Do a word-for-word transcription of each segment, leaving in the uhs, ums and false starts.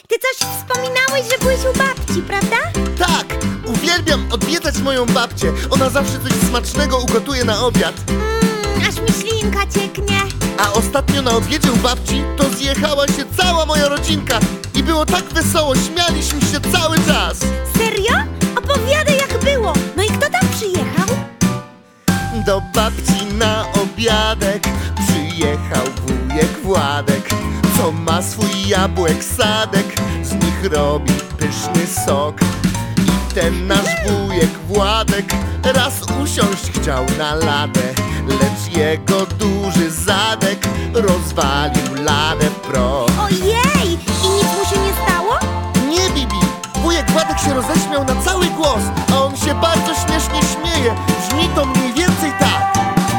ty coś wspominałeś, że byłeś u babci, prawda? Tak, uwielbiam odwiedzać moją babcię. Ona zawsze coś smacznego ugotuje na obiad. Mmm, aż mi ślinka cieknie. A ostatnio na obiedzie u babci to zjechała się cała moja rodzinka. I było tak wesoło, śmialiśmy się cały czas. Serio? Opowiadaj, jak było. No i kto tam przyjechał? Do babci na obiadek przyjechał wujek Władek, co ma swój jabłek sadek, z nich robi pyszny sok. I ten nasz wujek Władek raz usiąść chciał na ladę, lecz jego duży zadek rozwalił ladę w proch. Ojej! I nic mu się nie stało? Nie, Bibi! Wujek Władek się roześmiał na cały głos, a on się bardzo śmiesznie śmieje. Brzmi to mniej więcej tak.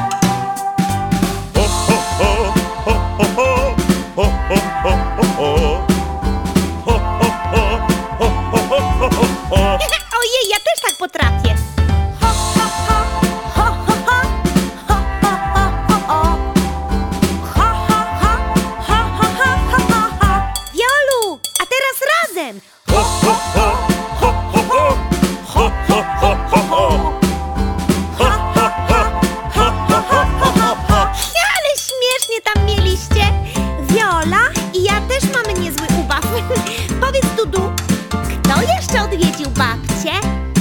Ojej, ja też tak potrafię. Ho, ho, ho, ho, ho, ho, ho, ho, ho, ho. Ho, ho, ho, ho, ho, ho, ho, ho. Wiolu, a teraz razem. Ho, ho, ho, ho, ho, ho. Ho, ho, ho, ho, ho. Ho, ho, ho, ho, ho, ho, ho, ho. Ale śmiesznie tam mieliście. Wiola i ja też mamy niezły ubaw. Powiedz, Dudu, kto jeszcze odwiedził babcię?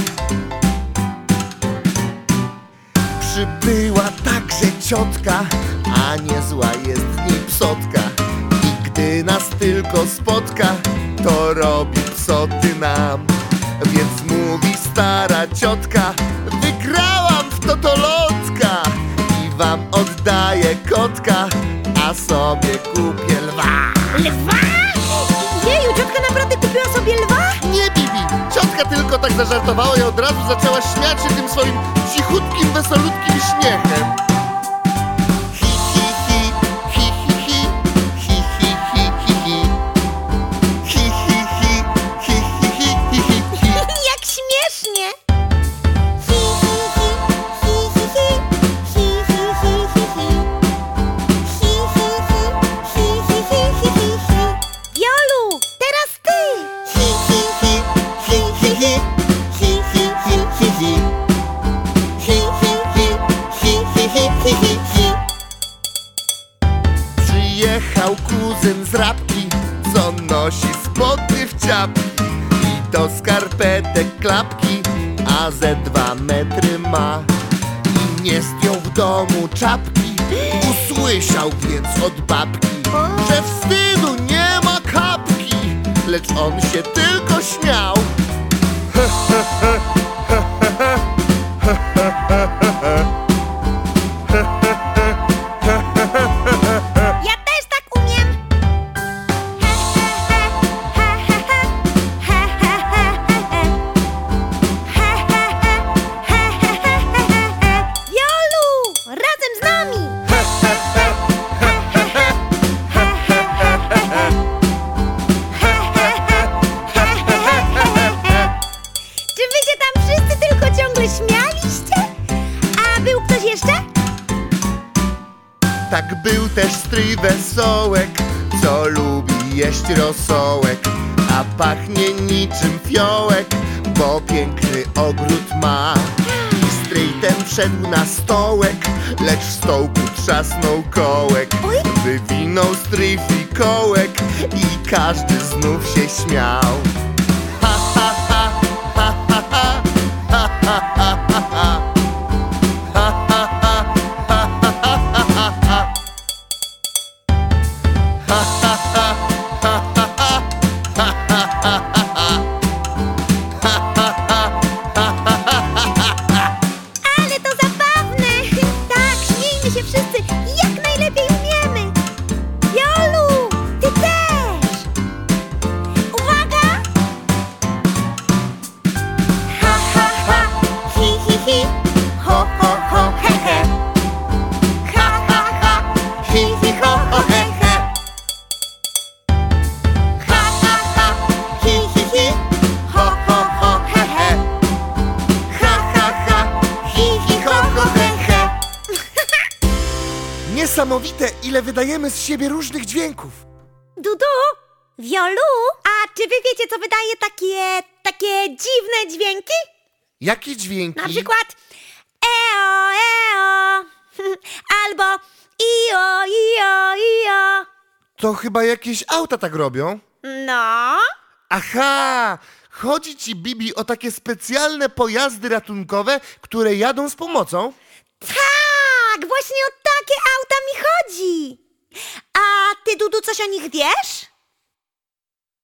Przybyła także ciotka, a niezła jest w niej psotka. I gdy nas tylko spotka, to robi psoty nam. Więc mówi stara ciotka: wygrałam w totolotka i wam oddaję kotka, a sobie kupię lwa. Lwa? Jeju, ciotka naprawdę kupiła sobie lwa? Nie, Bibi! Ciotka tylko tak zażartowała i od razu zaczęła śmiać się tym swoim cichutkim, wesolutkim śmiechem. Hi, hi, hi, hi, hi, hi, hi, hi, hi, hi, hi. Hi, hi, hi, hi, hi, hi, hi, hi, hi. Jak śmiesznie! Hi, hi, hi, hi, hi, hi, hi, hi, hi, hi, hi. Hi, hi, hi, hi, hi, hi, hi, hi, hi. Wiolu, teraz ty! Hi, hi, hi, hi, hi, hi, hi, hi, hi, hi, hi. Hi, hi, hi, hi, hi, hi, hi, hi, hi. Przyjechał kuzyn z Rabki, co nosi spodnie w ciapki i do skarpetek klapki, a ze dwa metry ma. I nie zdjął w domu czapki, usłyszał więc od babki, że wstydu nie ma kapki, lecz on się tylko śmiał. Ja też tak umiem! He, he, he, he, he, he, he, he, he. He, he, he, he, he, he, he, he. Wiolu, razem z nami! He, he, he, he, he, he, he, he, he, he. He, he, he, he, he, he, he, he. Czy wy się tam wszyscy tylko ciągle śmialiście? A był ktoś jeszcze? Tak był też stryj Wesołek, co lubi jeść rosołek, a pachnie niczym fiołek, bo piękny ogród ma. I stryj ten wszedł na stołek, lecz w stołku trzasnął kołek. Oj. Wywinął stryj fikołek i każdy znów się śmiał. Ha, ha, ha, ha, ha, ha, ha, ha, ha, ha, ha. Ale to zabawne! Tak, śmiejmy się wszyscy jak najlepiej umiemy! Wiolu, ty też! Uwaga! Ha, ha, ha! Hi, hi, hi! Ho, ho, ho, he, he! Ha, ha, ha! Hi, hi, ho, ho, he, he! Ha, ha, ha! Hi, hi, hi! Ho, ho, ho, he, he! Ha, ha, ha! Hi, hi, ho, ho, he, he! Niesamowite, ile wydajemy z siebie różnych dźwięków. Dudu, Wiolu, a czy wy wiecie, co wydaje takie, takie dziwne dźwięki? Jakie dźwięki? Na przykład eo, eo, albo io, io, io. To chyba jakieś auta tak robią. No, Aha! Chodzi ci, Bibi, o takie specjalne pojazdy ratunkowe, które jadą z pomocą? tak, właśnie o takie auta mi chodzi. A ty, Dudu, coś o nich wiesz?